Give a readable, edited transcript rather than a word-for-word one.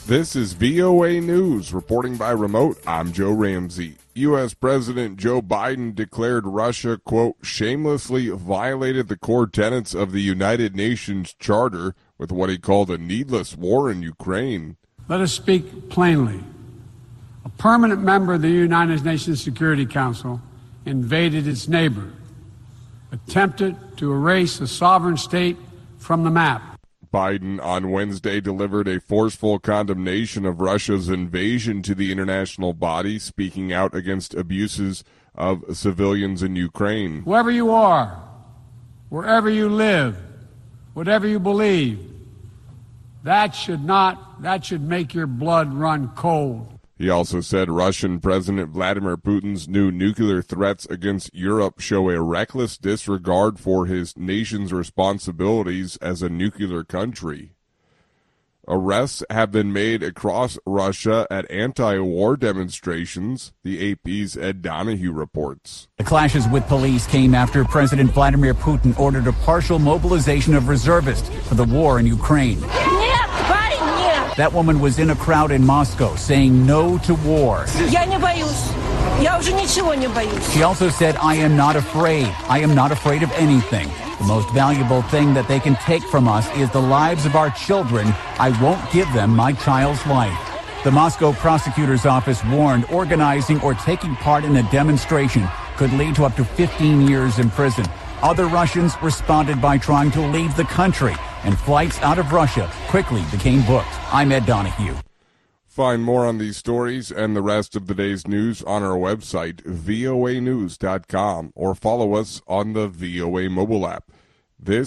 This is VOA News. Reporting by remote, I'm Joe Ramsey. U.S. President Joe Biden declared Russia, quote, shamelessly violated the core tenets of the United Nations Charter with what he called a needless war in Ukraine. Let us speak plainly. A permanent member of the United Nations Security Council invaded its neighbor, attempted to erase a sovereign state from the map. Biden on Wednesday delivered a forceful condemnation of Russia's invasion to the international body, speaking out against abuses of civilians in Ukraine. Whoever you are, wherever you live, whatever you believe, that should make your blood run cold. He also said Russian President Vladimir Putin's new nuclear threats against Europe show a reckless disregard for his nation's responsibilities as a nuclear country. Arrests have been made across Russia at anti-war demonstrations, the AP's Ed Donahue reports. The clashes with police came after President Vladimir Putin ordered a partial mobilization of reservists for the war in Ukraine. That woman was in a crowd in Moscow saying no to war. She also said, I am not afraid. I am not afraid of anything. The most valuable thing that they can take from us is the lives of our children. I won't give them my child's life. The Moscow prosecutor's office warned organizing or taking part in a demonstration could lead to up to 15 years in prison. Other Russians responded by trying to leave the country, and flights out of Russia quickly became booked. I'm Ed Donahue. Find more on these stories and the rest of the day's news on our website, voanews.com, or follow us on the VOA mobile app. This